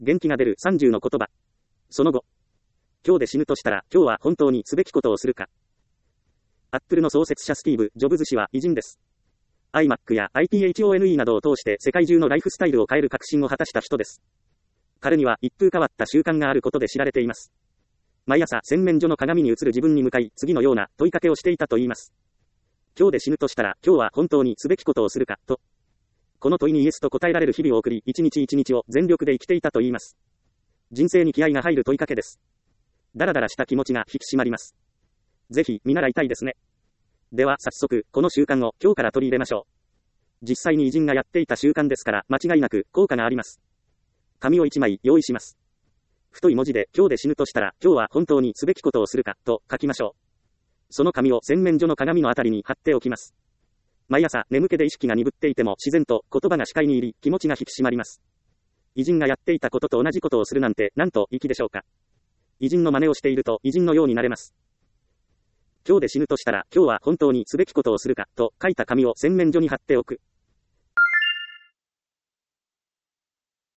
元気が出る30の言葉。その後。今日で死ぬとしたら、今日は本当にすべきことをするか。アップルの創設者スティーブ・ジョブズ氏は偉人です。iMac や iPhone などを通して世界中のライフスタイルを変える革新を果たした人です。彼には一風変わった習慣があることで知られています。毎朝洗面所の鏡に映る自分に向かい、次のような問いかけをしていたと言います。今日で死ぬとしたら、今日は本当にすべきことをするか、と。この問いにイエスと答えられる日々を送り、一日一日を全力で生きていたと言います。人生に気合が入る問いかけです。だらだらした気持ちが引き締まります。ぜひ見習いたいですね。では早速、この習慣を今日から取り入れましょう。実際に偉人がやっていた習慣ですから、間違いなく効果があります。紙を1枚用意します。太い文字で今日で死ぬとしたら、今日は本当にすべきことをするか、と書きましょう。その紙を洗面所の鏡のあたりに貼っておきます。毎朝眠気で意識が鈍っていても自然と言葉が視界に入り、気持ちが引き締まります。偉人がやっていたことと同じことをするなんて、なんと粋でしょうか。偉人の真似をしていると偉人のようになれます。今日で死ぬとしたら、今日は本当にすべきことをするか、と書いた紙を洗面所に貼っておく。